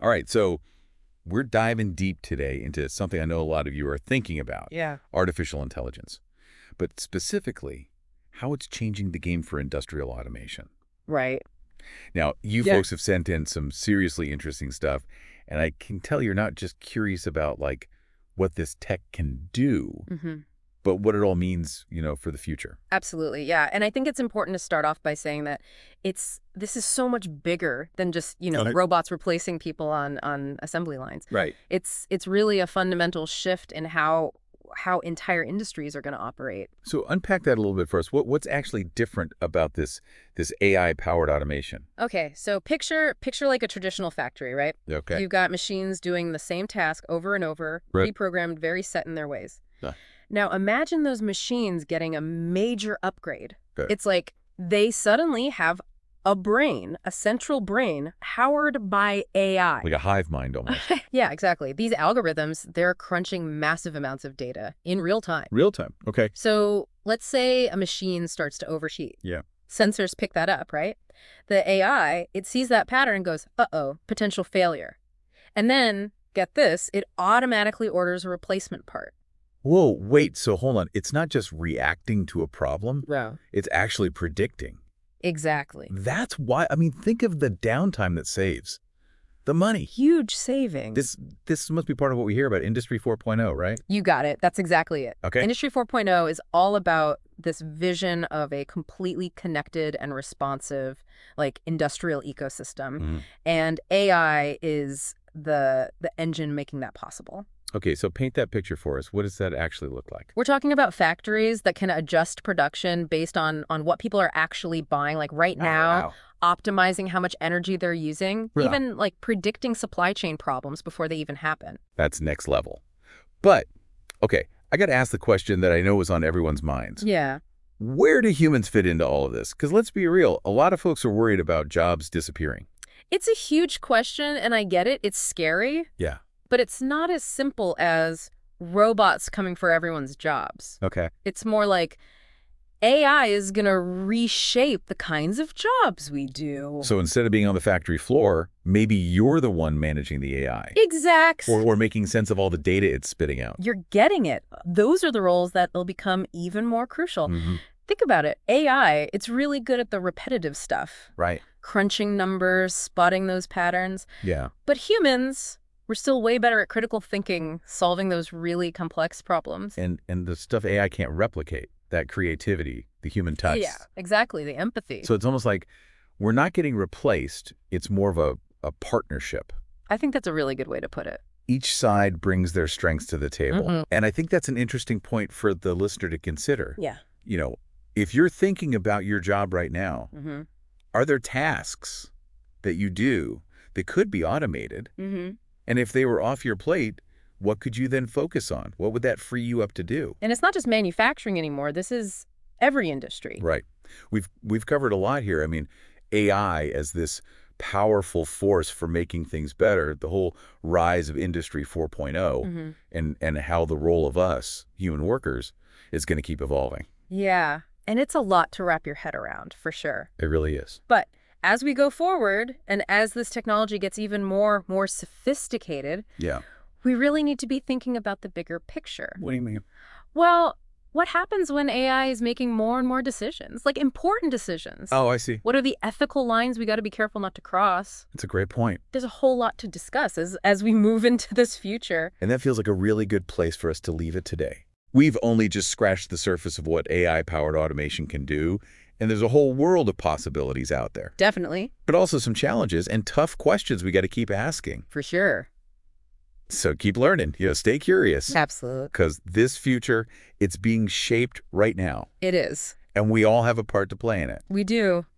All right, so we're diving deep today into something I know a lot of you are thinking about, Yeah. artificial intelligence, but specifically how it's changing the game for industrial automation. Right. Now, you Yeah. folks have sent in some seriously interesting stuff, and I can tell you're not just curious about, like, what this tech can do, Hmm. but what it all means, for the future. Absolutely. Yeah. And I think it's important to start off by saying that this is so much bigger than just, Okay. robots replacing people on assembly lines. Right. It's really a fundamental shift in how entire industries are going to operate. So unpack that a little bit for us. What's actually different about this AI-powered automation? Okay, so picture like a traditional factory, right? Okay. You've got machines doing the same task over and over, Right. pre-programmed, very set in their ways. Yeah. Now imagine those machines getting a major upgrade. Okay. It's like they suddenly have a brain, a central brain, powered by AI. Like a hive mind almost. Yeah, exactly. These algorithms, they're crunching massive amounts of data in real time. Real time. Okay. So let's say a machine starts to overheat. Yeah. Sensors pick that up, right? The AI, it sees that pattern and goes, uh-oh, potential failure. And then, get this, it automatically orders a replacement part. Whoa, wait, so hold on. It's not just reacting to a problem. Yeah. It's actually predicting. Exactly. That's why, think of the downtime that saves. The money. Huge savings. This must be part of what we hear about Industry 4.0, right? You got it. That's exactly it. Okay. Industry 4.0 is all about this vision of a completely connected and responsive, like, industrial ecosystem. Mm-hmm. And AI is the engine making that possible. Okay, so paint that picture for us. What does that actually look like? We're talking about factories that can adjust production based on what people are actually buying, like right now, optimizing how much energy they're using, Yeah. even like predicting supply chain problems before they even happen. That's next level. But, okay, I got to ask the question that I know is on everyone's minds. Yeah. Where do humans fit into all of this? Because let's be real, a lot of folks are worried about jobs disappearing. It's a huge question, and I get it. It's scary, Yeah. but it's not as simple as robots coming for everyone's jobs. Okay. It's more like AI is going to reshape the kinds of jobs we do. So instead of being on the factory floor, maybe you're the one managing the AI. Exact. Or making sense of all the data it's spitting out. You're getting it. Those are the roles that will become even more crucial. Mm-hmm. Think about it. AI, it's really good at the repetitive stuff. Right. Crunching numbers, spotting those patterns. Yeah. But humans, we're still way better at critical thinking, solving those really complex problems. And the stuff AI can't replicate, that creativity, the human touch. Yeah, exactly. The empathy. So it's almost like we're not getting replaced. It's more of a partnership. I think that's a really good way to put it. Each side brings their strengths to the table. Mm-hmm. And I think that's an interesting point for the listener to consider. Yeah. If you're thinking about your job right now, Mm-hmm. are there tasks that you do that could be automated? Mm-hmm. And if they were off your plate, what could you then focus on? What would that free you up to do? And it's not just manufacturing anymore. This is every industry. Right. We've covered a lot here. AI as this powerful force for making things better, the whole rise of Industry 4.0, Mm-hmm. and how the role of us, human workers, is going to keep evolving. Yeah. And it's a lot to wrap your head around, for sure. It really is. But as we go forward, and as this technology gets even more sophisticated, Yeah. we really need to be thinking about the bigger picture. What do you mean? Well, what happens when AI is making more and more decisions, like important decisions? Oh, I see. What are the ethical lines we got to be careful not to cross? That's a great point. There's a whole lot to discuss as we move into this future. And that feels like a really good place for us to leave it today. We've only just scratched the surface of what AI-powered automation can do, and there's a whole world of possibilities out there. Definitely. But also some challenges and tough questions we got to keep asking. For sure. So keep learning. Stay curious. Absolutely. Because this future, it's being shaped right now. It is. And we all have a part to play in it. We do.